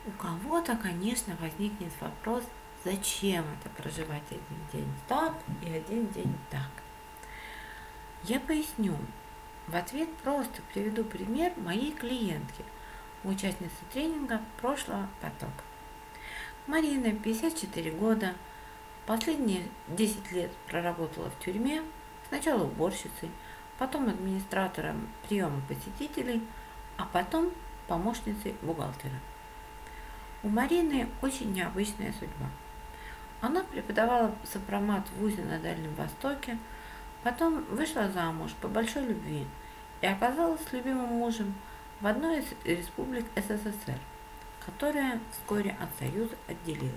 У кого-то, конечно, возникнет вопрос, зачем это проживать один день так и один день так. Я поясню. В ответ просто приведу пример моей клиентки, участницы тренинга прошлого потока. Марина, 54 года, последние 10 лет проработала в тюрьме, сначала уборщицей, потом администратором приема посетителей, а потом помощницей бухгалтера. У Марины очень необычная судьба. Она преподавала сопромат в ВУЗе на Дальнем Востоке, потом вышла замуж по большой любви и оказалась с любимым мужем в одной из республик СССР, которая вскоре от Союза отделилась.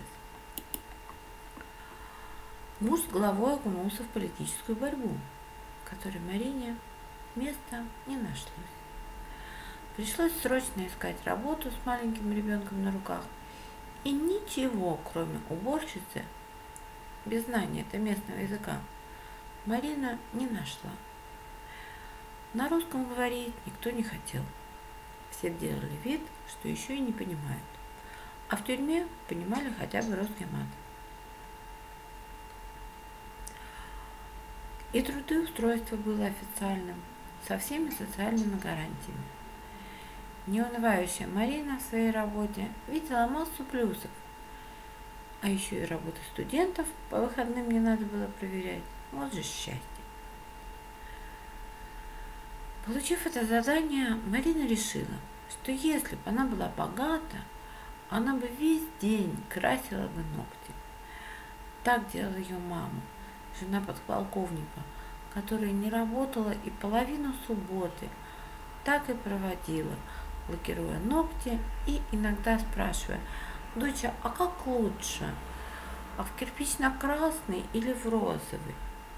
Муж с головой окунулся в политическую борьбу, в которой Марине места не нашлось. Пришлось срочно искать работу с маленьким ребенком на руках, и ничего, кроме уборщицы, без знания местного языка, Марина не нашла. На русском говорить никто не хотел. Все делали вид, что еще и не понимают. А в тюрьме понимали хотя бы русский мат. И трудоустройство было официальным, со всеми социальными гарантиями. Неунывающая Марина в своей работе видела массу плюсов, а еще и работу студентов по выходным не надо было проверять. Вот же счастье. Получив это задание, Марина решила, что если бы она была богата, она бы весь день красила бы ногти. Так делала ее мама, жена подполковника, которая не работала и половину субботы так и проводила, лакируя ногти и иногда спрашивая: «Доча, а как лучше? А в кирпично-красный или в розовый?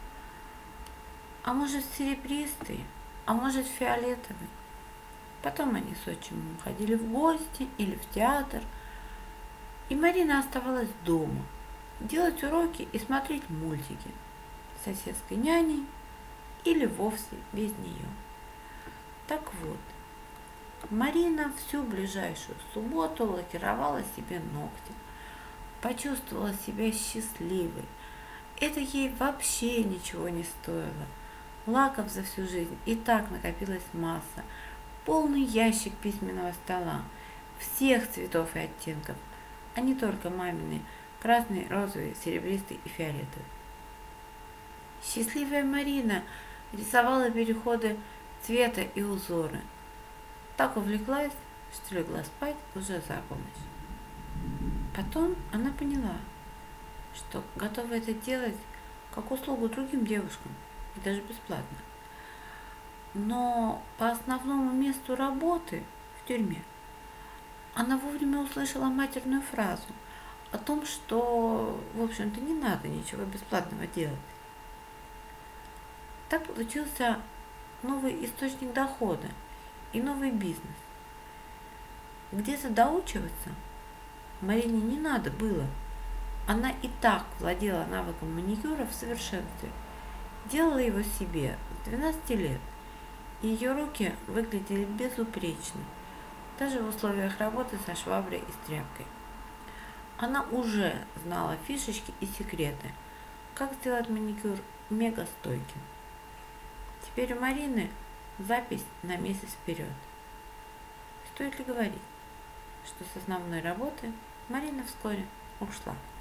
А может серебристый? А может фиолетовый?» Потом они с отчимом ходили в гости или в театр, и Марина оставалась дома, делать уроки и смотреть мультики с соседской няней или вовсе без нее. Так вот, Марина всю ближайшую субботу лакировала себе ногти, почувствовала себя счастливой. Это ей вообще ничего не стоило. Лаков за всю жизнь и так накопилась масса, полный ящик письменного стола, всех цветов и оттенков, а не только мамины красный, розовый, серебристый и фиолетовый. Счастливая Марина рисовала переходы цвета и узоры. Так увлеклась, что легла спать уже за полночь. Потом она поняла, что готова это делать как услугу другим девушкам, и даже бесплатно. Но по основному месту работы в тюрьме она вовремя услышала матерную фразу о том, что, в общем-то, не надо ничего бесплатного делать. Так получился новый источник дохода и новый бизнес. Где-то доучиваться Марине не надо было. Она и так владела навыком маникюра в совершенстве. Делала его себе с 12 лет, и ее руки выглядели безупречно, даже в условиях работы со шваброй и с тряпкой. Она уже знала фишечки и секреты, как сделать маникюр мега стойким. Теперь у Марины запись на месяц вперед. Стоит ли говорить, что с основной работы Марина вскоре ушла?